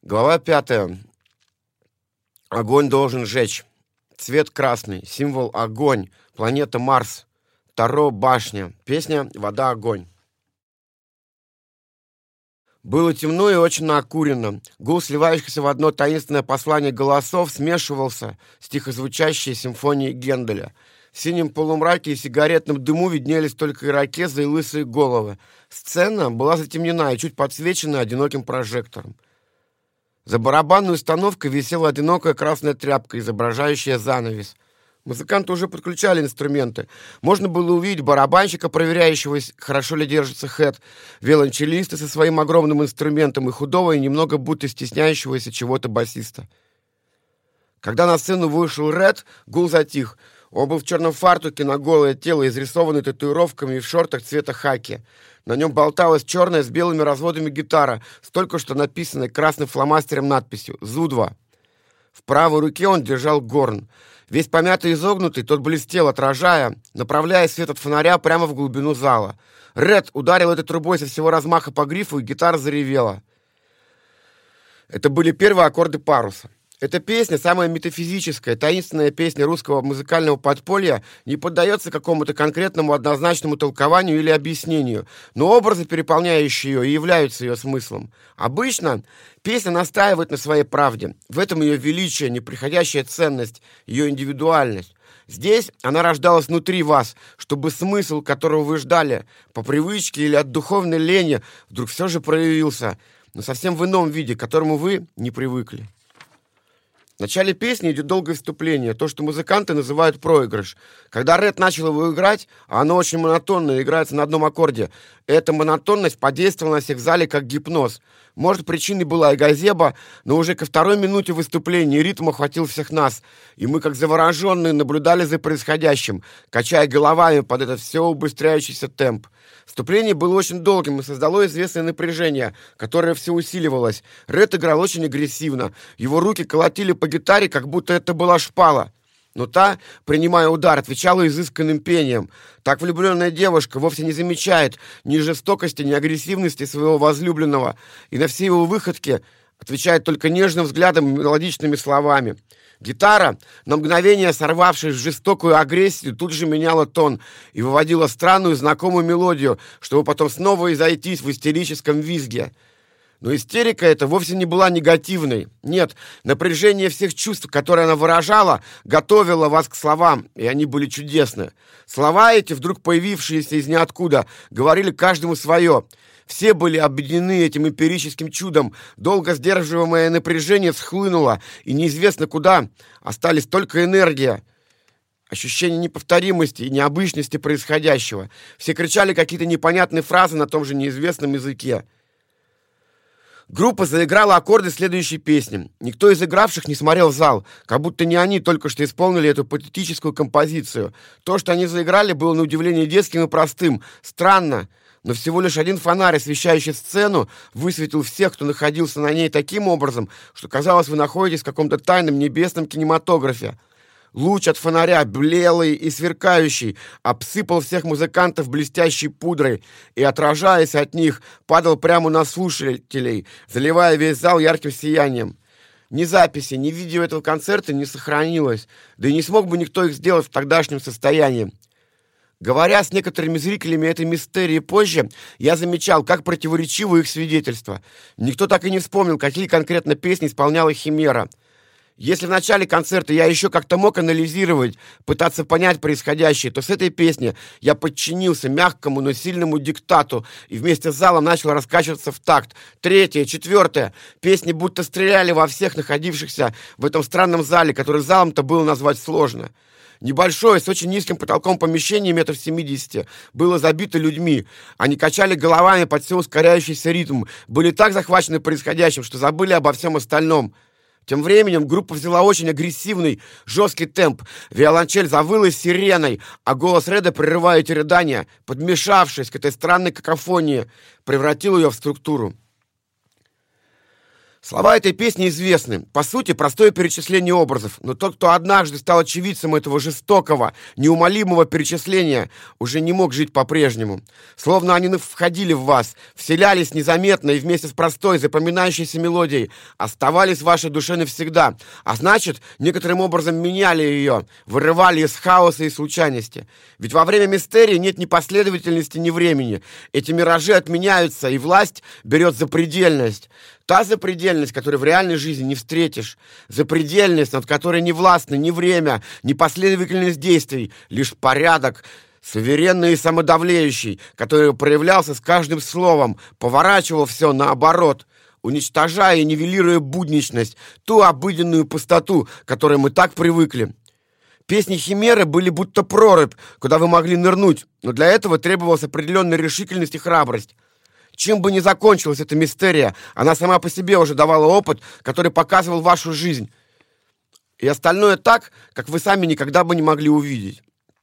Глава 5. Огонь должен жечь. Цвет красный, символ огонь, планета Марс, Таро башня, песня «Вода, огонь». Было темно и очень накурено. Гул сливающихся в одно таинственное послание голосов смешивался с тихозвучащей симфонией Генделя. В синем полумраке и сигаретном дыму виднелись только ирокезы и лысые головы. Сцена была затемнена и чуть подсвечена одиноким прожектором. За барабанной установкой висела одинокая красная тряпка, изображающая занавес. Музыканты уже подключали инструменты. Можно было увидеть барабанщика, проверяющего, хорошо ли держится хэт, виолончелиста со своим огромным инструментом и худого и немного будто стесняющегося чего-то басиста. Когда на сцену вышел Ред, гул затих. Он был в черном фартуке на голое тело, изрисованный татуировками и в шортах цвета хаки. На нем болталась черная с белыми разводами гитара, с только что написанной красным фломастером надписью «Зу-2». В правой руке он держал горн. Весь помятый и изогнутый, тот блестел, отражая, направляя свет от фонаря прямо в глубину зала. Ред ударил этой трубой со всего размаха по грифу, и гитара заревела. Это были первые аккорды паруса. Эта песня, самая метафизическая, таинственная песня русского музыкального подполья, не поддается какому-то конкретному однозначному толкованию или объяснению, но образы, переполняющие ее, и являются ее смыслом. Обычно песня настаивает на своей правде. В этом ее величие, неприходящая ценность, ее индивидуальность. Здесь она рождалась внутри вас, чтобы смысл, которого вы ждали, по привычке или от духовной лени, вдруг все же проявился, но совсем в ином виде, к которому вы не привыкли. В начале песни идет долгое вступление, то, что музыканты называют проигрыш. Когда Ред начал его играть, а оно очень монотонно, играется на одном аккорде, эта монотонность подействовала на всех в зале как гипноз. Может, причиной была и газеба, но уже ко второй минуте выступления ритм охватил всех нас, и мы, как завороженные, наблюдали за происходящим, качая головами под этот все убыстряющийся темп. Вступление было очень долгим и создало известное напряжение, которое все усиливалось. Ред играл очень агрессивно. Его руки колотили по гитаре, как будто это была шпала. Но та, принимая удар, отвечала изысканным пением. Так влюбленная девушка вовсе не замечает ни жестокости, ни агрессивности своего возлюбленного, и на все его выходки отвечает только нежным взглядом и мелодичными словами. Гитара, на мгновение сорвавшись в жестокую агрессию, тут же меняла тон и выводила странную знакомую мелодию, чтобы потом снова изойтись в истерическом визге. Но истерика эта вовсе не была негативной. Нет, напряжение всех чувств, которые она выражала, готовило вас к словам, и они были чудесны. Слова эти, вдруг появившиеся из ниоткуда, говорили каждому свое. Все были объединены этим эмпирическим чудом. Долго сдерживаемое напряжение схлынуло, и неизвестно куда остались только энергия, ощущение неповторимости и необычности происходящего. Все кричали какие-то непонятные фразы на том же неизвестном языке. Группа заиграла аккорды следующей песни. Никто из игравших не смотрел в зал, как будто не они только что исполнили эту патетическую композицию. То, что они заиграли, было на удивление детским и простым. Странно, но всего лишь один фонарь, освещающий сцену, высветил всех, кто находился на ней таким образом, что казалось, вы находитесь в каком-то тайном небесном кинематографе. Луч от фонаря, белый и сверкающий, обсыпал всех музыкантов блестящей пудрой и, отражаясь от них, падал прямо на слушателей, заливая весь зал ярким сиянием. Ни записи, ни видео этого концерта не сохранилось, да и не смог бы никто их сделать в тогдашнем состоянии. Говоря с некоторыми зрителями этой мистерии позже, я замечал, как противоречивы их свидетельства. Никто так и не вспомнил, какие конкретно песни исполняла Химера. Если в начале концерта я еще как-то мог анализировать, пытаться понять происходящее, то с этой песни я подчинился мягкому, но сильному диктату и вместе с залом начал раскачиваться в такт. Третья, четвертая. Песни будто стреляли во всех находившихся в этом странном зале, который залом-то было назвать сложно. Небольшое, с очень низким потолком помещение метров 70 было забито людьми. Они качали головами под все ускоряющийся ритм, были так захвачены происходящим, что забыли обо всем остальном. Тем временем группа взяла очень агрессивный, жесткий темп. Виолончель завыла сиреной, а голос Реда, прерывая эти рыдания, подмешавшись к этой странной какофонии, превратил ее в структуру. Слова этой песни известны. По сути, простое перечисление образов. Но тот, кто однажды стал очевидцем этого жестокого, неумолимого перечисления, уже не мог жить по-прежнему. Словно они входили в вас, вселялись незаметно и вместе с простой, запоминающейся мелодией оставались в вашей душе навсегда. А значит, некоторым образом меняли ее, вырывали из хаоса и случайности. Ведь во время мистерии нет ни последовательности, ни времени. Эти миражи отменяются, и власть берет запредельность. Та запредельность, которую в реальной жизни не встретишь. Запредельность, над которой не властны ни время, ни последовательность действий, лишь порядок, суверенный и самодавлеющий, который проявлялся с каждым словом, поворачивал все наоборот, уничтожая и нивелируя будничность, ту обыденную пустоту, к которой мы так привыкли. Песни Химеры были будто прорубь, куда вы могли нырнуть, но для этого требовалась определенная решительность и храбрость. Чем бы ни закончилась эта мистерия, она сама по себе уже давала опыт, который показывал вашу жизнь. И остальное так, как вы сами никогда бы не могли увидеть.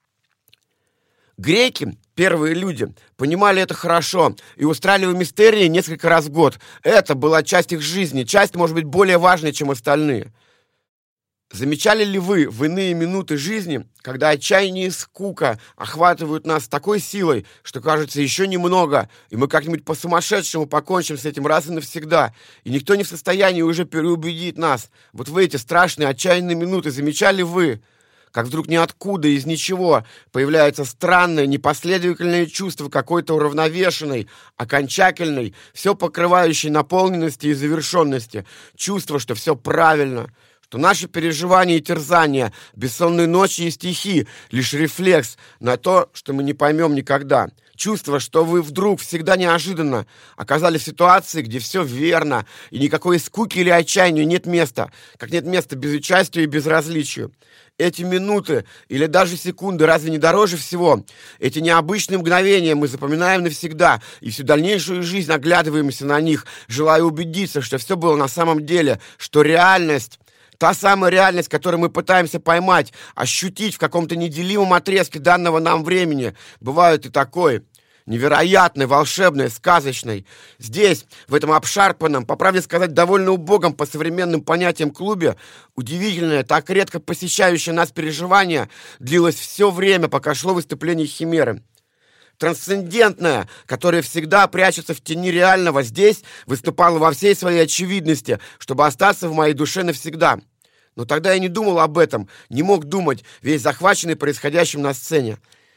Греки, первые люди, понимали это хорошо и устраивали мистерии несколько раз в год. Это была часть их жизни, часть, может быть, более важная, чем остальные. Замечали ли вы в иные минуты жизни, когда отчаяние и скука охватывают нас с такой силой, что кажется еще немного, и мы как-нибудь по-сумасшедшему покончим с этим раз и навсегда, и никто не в состоянии уже переубедить нас? Вот в эти страшные отчаянные минуты замечали вы, как вдруг ниоткуда, из ничего, появляется странное, непоследовательное чувство какой-то уравновешенной, окончательной, все покрывающей наполненности и завершенности, чувство, что все правильно, что наши переживания и терзания, бессонные ночи и стихи — лишь рефлекс на то, что мы не поймем никогда. Чувство, что вы вдруг всегда неожиданно оказались в ситуации, где все верно, и никакой скуки или отчаянию нет места, как нет места безучастию и безразличию. Эти минуты или даже секунды разве не дороже всего? Эти необычные мгновения мы запоминаем навсегда, и всю дальнейшую жизнь оглядываемся на них, желая убедиться, что все было на самом деле, что реальность, та самая реальность, которую мы пытаемся поймать, ощутить в каком-то неделимом отрезке данного нам времени, бывает и такой, невероятной, волшебной, сказочной. Здесь, в этом обшарпанном, по правде сказать, довольно убогом по современным понятиям клубе, удивительное, так редко посещающее нас переживание длилось все время, пока шло выступление Химеры. Трансцендентное, которое всегда прячется в тени реального, здесь выступало во всей своей очевидности, чтобы остаться в моей душе навсегда. Но тогда я не думал об этом, не мог думать, весь захваченный происходящим на сцене.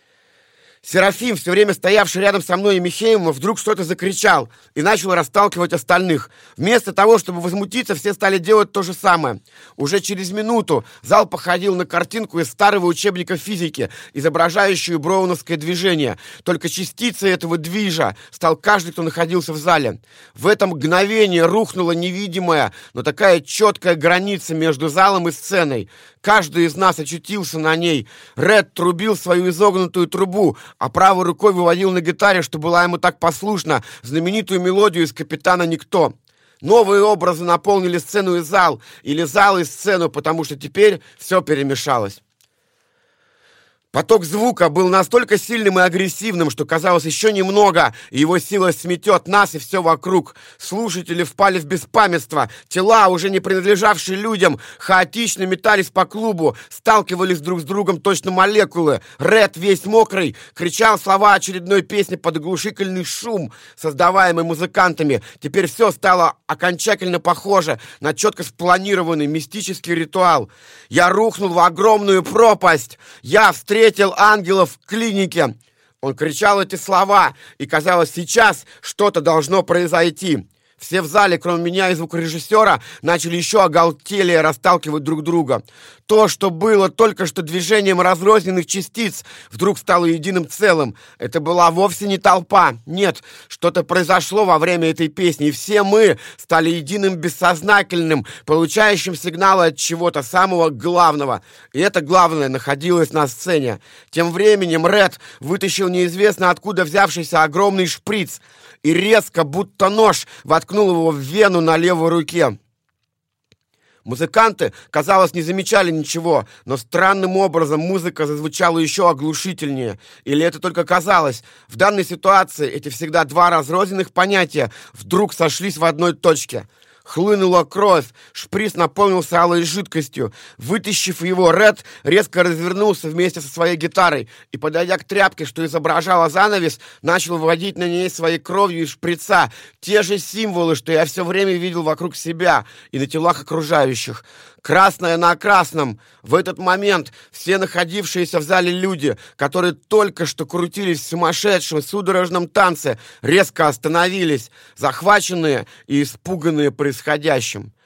Серафим, все время стоявший рядом со мной и Михеевым, вдруг что-то закричал и начал расталкивать остальных. Вместо того, чтобы возмутиться, все стали делать то же самое. Уже через минуту зал походил на картинку из старого учебника физики, изображающую броуновское движение. Только частицей этого движа стал каждый, кто находился в зале. В это мгновение рухнула невидимая, но такая четкая граница между залом и сценой. Каждый из нас очутился на ней. Ред трубил свою изогнутую трубу, а правой рукой выводил на гитаре, что была ему так послушна, знаменитую мелодию из «Капитана Никто». Новые образы наполнили сцену и зал, или зал и сцену, потому что теперь все перемешалось. Поток звука был настолько сильным и агрессивным, что казалось еще немного, и его сила сметет нас и все вокруг. Слушатели впали в беспамятство. Тела, уже не принадлежавшие людям, хаотично метались по клубу, сталкивались друг с другом точно молекулы. Ред, весь мокрый, кричал слова очередной песни под оглушительный шум, создаваемый музыкантами. Теперь все стало окончательно похоже на четко спланированный мистический ритуал. Я рухнул в огромную пропасть. Я встретил ангелов в клинике. Он кричал эти слова, и казалось, сейчас что-то должно произойти. Все в зале, кроме меня и звукорежиссера, начали еще оголтелее расталкивать друг друга. То, что было только что движением разрозненных частиц, вдруг стало единым целым. Это была вовсе не толпа. Нет, что-то произошло во время этой песни, и все мы стали единым бессознательным, получающим сигналы от чего-то самого главного. И это главное находилось на сцене. Тем временем Ред вытащил неизвестно откуда взявшийся огромный шприц и резко, будто нож, воткнул его в вену на левой руке. Музыканты, казалось, не замечали ничего, но странным образом музыка зазвучала еще оглушительнее. Или это только казалось? В данной ситуации эти всегда два разрозненных понятия вдруг сошлись в одной точке. Хлынула кровь, шприц наполнился алой жидкостью. Вытащив его, Ред резко развернулся вместе со своей гитарой и, подойдя к тряпке, что изображала занавес, начал выводить на ней своей кровью из шприца те же символы, что я все время видел вокруг себя и на телах окружающих. Красное на красном. В этот момент все находившиеся в зале люди, которые только что крутились в сумасшедшем судорожном танце, резко остановились, захваченные и испуганные происходящим.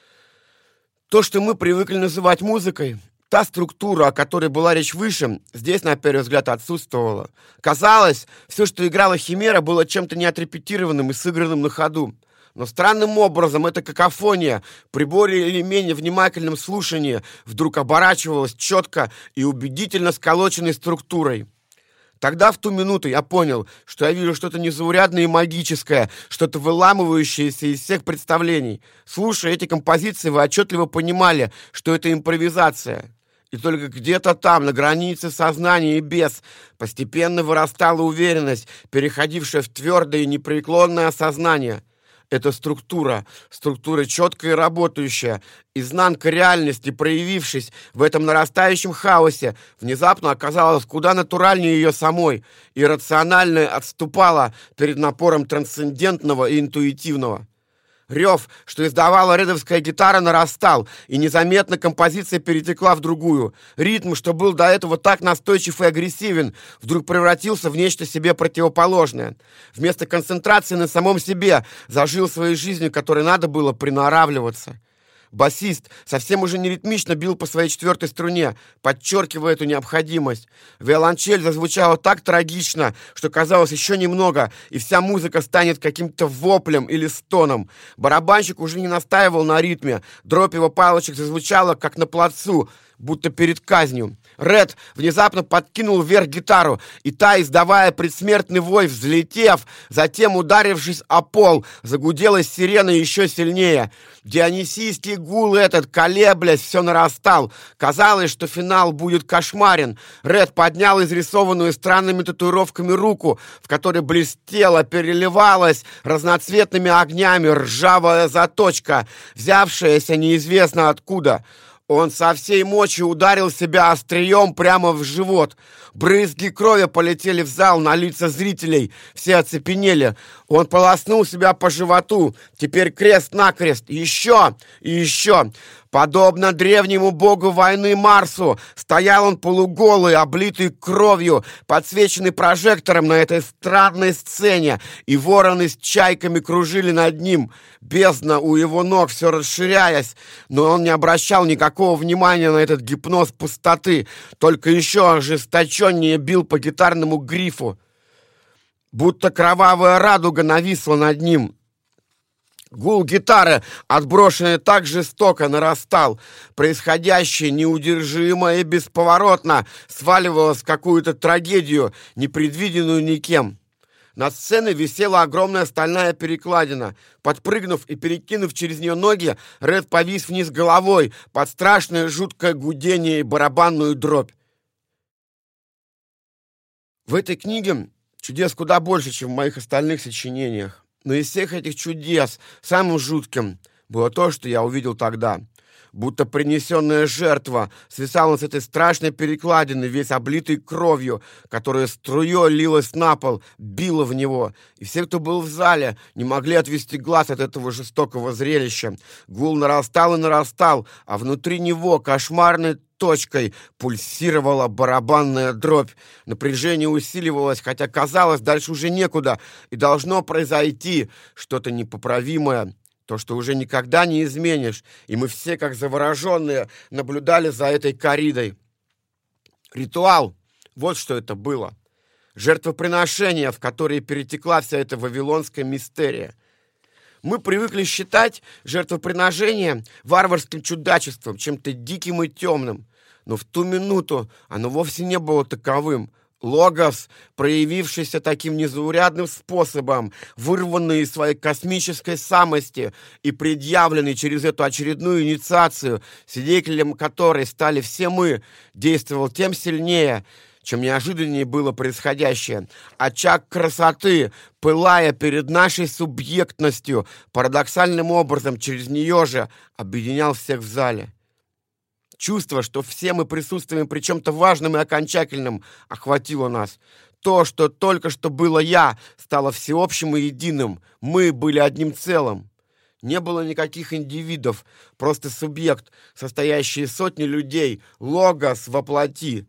То, что мы привыкли называть музыкой, та структура, о которой была речь выше, здесь, на первый взгляд, отсутствовала. Казалось, все, что играла Химера, было чем-то неотрепетированным и сыгранным на ходу. Но странным образом эта какофония при более или менее внимательном слушании вдруг оборачивалась четко и убедительно сколоченной структурой. Тогда, в ту минуту, я понял, что я вижу что-то незаурядное и магическое, что-то выламывающееся из всех представлений. Слушая эти композиции, вы отчетливо понимали, что это импровизация. И только где-то там, на границе сознания и бес, постепенно вырастала уверенность, переходившая в твердое и непреклонное осознание. Это структура четкая и работающая, изнанка реальности, проявившись в этом нарастающем хаосе, внезапно оказалась куда натуральнее ее самой и рационально отступала перед напором трансцендентного и интуитивного. Рев, что издавала редовская гитара, нарастал, и незаметно композиция перетекла в другую. Ритм, что был до этого так настойчив и агрессивен, вдруг превратился в нечто себе противоположное. Вместо концентрации на самом себе зажил своей жизнью, которой надо было приноравливаться. Басист совсем уже не ритмично бил по своей четвертой струне, подчеркивая эту необходимость. Виолончель зазвучала так трагично, что казалось еще немного, и вся музыка станет каким-то воплем или стоном. Барабанщик уже не настаивал на ритме, дробь его палочек зазвучала, как на плацу, будто перед казнью. Ред внезапно подкинул вверх гитару, и та, издавая предсмертный вой, взлетев, затем, ударившись о пол, загудела сирена еще сильнее. Дионисийский гул этот, колеблясь, все нарастал. Казалось, что финал будет кошмарен. Ред поднял изрисованную странными татуировками руку, в которой блестела, переливалась разноцветными огнями ржавая заточка, взявшаяся неизвестно откуда. Он со всей мочи ударил себя острием прямо в живот. Брызги крови полетели в зал на лица зрителей. Все оцепенели. Он полоснул себя по животу. Теперь крест-накрест. Еще и еще. Подобно древнему богу войны Марсу, стоял он полуголый, облитый кровью, подсвеченный прожектором на этой странной сцене, и вороны с чайками кружили над ним. Бездна у его ног все расширяясь, но он не обращал никакого внимания на этот гипноз пустоты, только еще ожесточеннее бил по гитарному грифу. Будто кровавая радуга нависла над ним. Гул гитары, отброшенный так жестоко, нарастал. Происходящее неудержимо и бесповоротно сваливалось в какую-то трагедию, непредвиденную никем. Над сценой висела огромная стальная перекладина. Подпрыгнув и перекинув через нее ноги, Ред повис вниз головой под страшное жуткое гудение и барабанную дробь. В этой книге чудес куда больше, чем в моих остальных сочинениях. Но из всех этих чудес самым жутким было то, что я увидел тогда. Будто принесенная жертва свисала с этой страшной перекладины, весь облитый кровью, которая струей лилась на пол, била в него. И все, кто был в зале, не могли отвести глаз от этого жестокого зрелища. Гул нарастал и нарастал, а внутри него кошмарной точкой пульсировала барабанная дробь. Напряжение усиливалось, хотя казалось, дальше уже некуда, и должно произойти что-то непоправимое, то, что уже никогда не изменишь. И мы все, как завороженные, наблюдали за этой корридой. Ритуал — вот что это было. Жертвоприношение, в которое перетекла вся эта вавилонская мистерия. Мы привыкли считать жертвоприношение варварским чудачеством, чем-то диким и темным. Но в ту минуту оно вовсе не было таковым. Логос, проявившийся таким незаурядным способом, вырванный из своей космической самости и предъявленный через эту очередную инициацию, свидетелем которой стали все мы, действовал тем сильнее, чем неожиданнее было происходящее. Очаг красоты, пылая перед нашей субъектностью, парадоксальным образом через нее же объединял всех в зале. Чувство, что все мы присутствуем при чем-то важном и окончательном, охватило нас. То, что только что было я, стало всеобщим и единым. Мы были одним целым. Не было никаких индивидов, просто субъект, состоящий из сотни людей, логос во плоти.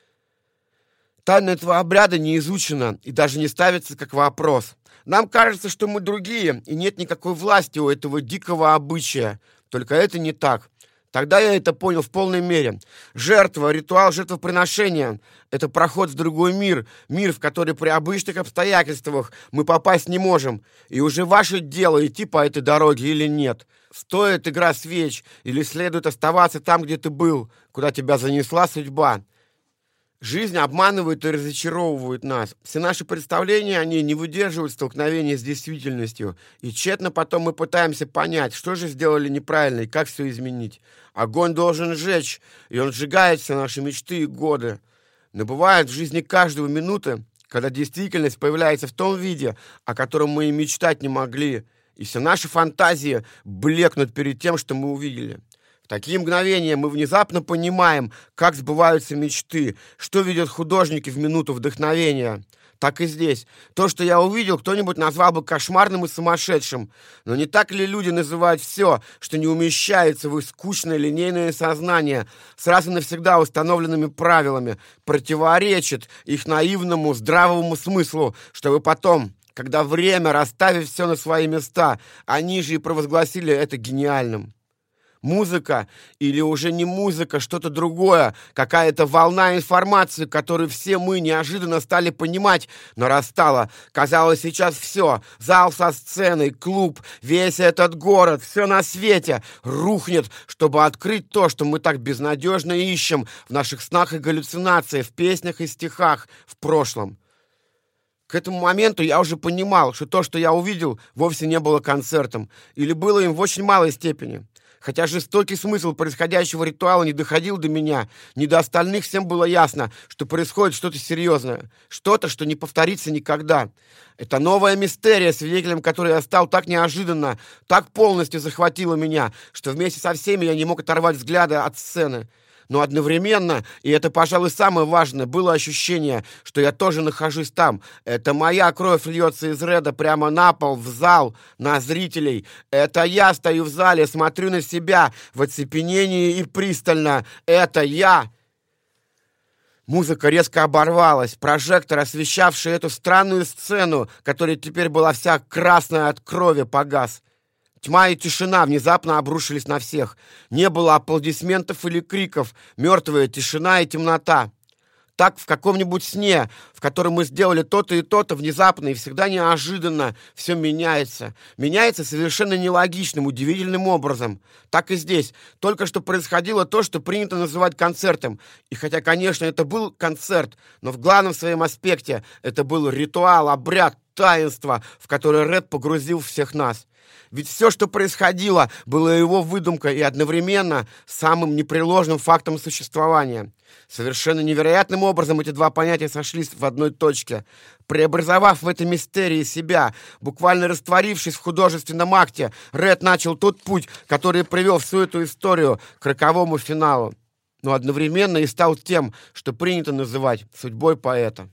Тайна этого обряда не изучена и даже не ставится как вопрос. Нам кажется, что мы другие, и нет никакой власти у этого дикого обычая. Только это не так. Тогда я это понял в полной мере. Жертва, ритуал жертвоприношения – это проход в другой мир, мир, в который при обычных обстоятельствах мы попасть не можем. И уже ваше дело, идти по этой дороге или нет. Стоит игра свеч, или следует оставаться там, где ты был, куда тебя занесла судьба. Жизнь обманывает и разочаровывает нас. Все наши представления о ней не выдерживают столкновения с действительностью. И тщетно потом мы пытаемся понять, что же сделали неправильно и как все изменить. Огонь должен сжечь, и он сжигает все наши мечты и годы. Но бывает в жизни каждого минуты, когда действительность появляется в том виде, о котором мы и мечтать не могли, и все наши фантазии блекнут перед тем, что мы увидели. В такие мгновения мы внезапно понимаем, как сбываются мечты, что видят художники в минуту вдохновения. Так и здесь. То, что я увидел, кто-нибудь назвал бы кошмарным и сумасшедшим. Но не так ли люди называют все, что не умещается в их скучное линейное сознание, сразу навсегда установленными правилами, противоречит их наивному, здравому смыслу, чтобы потом, когда время, расставив все на свои места, они же и провозгласили это гениальным. Музыка или уже не музыка, что-то другое, какая-то волна информации, которую все мы неожиданно стали понимать, нарастала. Казалось, сейчас все, зал со сценой, клуб, весь этот город, все на свете рухнет, чтобы открыть то, что мы так безнадежно ищем в наших снах и галлюцинациях, в песнях и стихах в прошлом. К этому моменту я уже понимал, что то, что я увидел, вовсе не было концертом, или было им в очень малой степени. Хотя жестокий смысл происходящего ритуала не доходил до меня, ни до остальных, всем было ясно, что происходит что-то серьезное, что-то, что не повторится никогда. Это новая мистерия, свидетелем которой я стал так неожиданно, так полностью захватила меня, что вместе со всеми я не мог оторвать взгляда от сцены. Но одновременно, и это, пожалуй, самое важное, было ощущение, что я тоже нахожусь там. Это моя кровь льется из Реда прямо на пол, в зал, на зрителей. Это я стою в зале, смотрю на себя в оцепенении и пристально. Это я. Музыка резко оборвалась. Прожектор, освещавший эту странную сцену, которая теперь была вся красная от крови, погас. Тьма и тишина внезапно обрушились на всех. Не было аплодисментов или криков. Мертвая тишина и темнота. Так в каком-нибудь сне, в котором мы сделали то-то и то-то, внезапно и всегда неожиданно все меняется. Меняется совершенно нелогичным, удивительным образом. Так и здесь. Только что происходило то, что принято называть концертом. И хотя, конечно, это был концерт, но в главном своем аспекте это был ритуал, обряд, таинство, в которое Ред погрузил всех нас. Ведь все, что происходило, было его выдумкой и одновременно самым непреложным фактом существования. Совершенно невероятным образом эти два понятия сошлись в одной точке. Преобразовав в этой мистерии себя, буквально растворившись в художественном акте, Ред начал тот путь, который привел всю эту историю к роковому финалу. Но одновременно и стал тем, что принято называть судьбой поэта.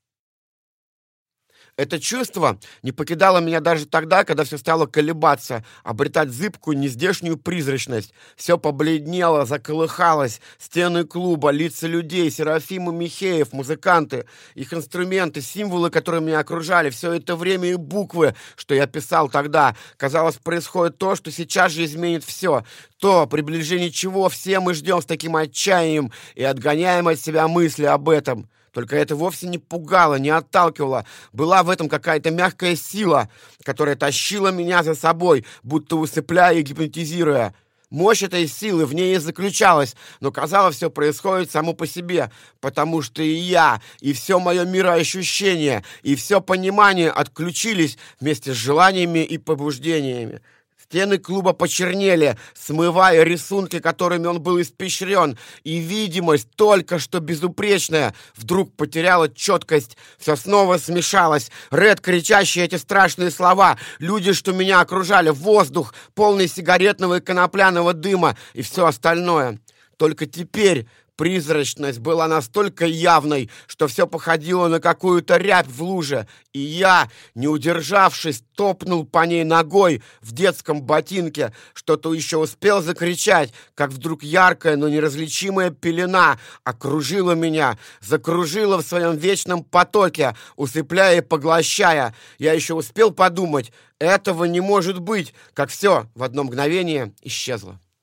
Это чувство не покидало меня даже тогда, когда все стало колебаться, обретать зыбкую, нездешнюю призрачность. Все побледнело, заколыхалось. Стены клуба, лица людей, Серафим и Михеев, музыканты, их инструменты, символы, которые меня окружали, все это время и буквы, что я писал тогда. Казалось, происходит то, что сейчас же изменит все. То, приближение чего все мы ждем с таким отчаянием и отгоняем от себя мысли об этом. Только это вовсе не пугало, не отталкивало. Была в этом какая-то мягкая сила, которая тащила меня за собой, будто усыпляя и гипнотизируя. Мощь этой силы в ней и заключалась, но, казалось, все происходит само по себе, потому что и я, и все мое мироощущение, и все понимание отключились вместе с желаниями и побуждениями. Стены клуба почернели, смывая рисунки, которыми он был испещрен, и видимость, только что безупречная, вдруг потеряла четкость. Все снова смешалось. Ред, кричащий эти страшные слова, люди, что меня окружали, воздух, полный сигаретного и конопляного дыма, и все остальное. Только теперь призрачность была настолько явной, что все походило на какую-то рябь в луже, и я, не удержавшись, топнул по ней ногой в детском ботинке, что-то еще успел закричать, как вдруг яркая, но неразличимая пелена окружила меня, закружила в своем вечном потоке, усыпляя и поглощая. Я еще успел подумать, этого не может быть, как все в одно мгновение исчезло.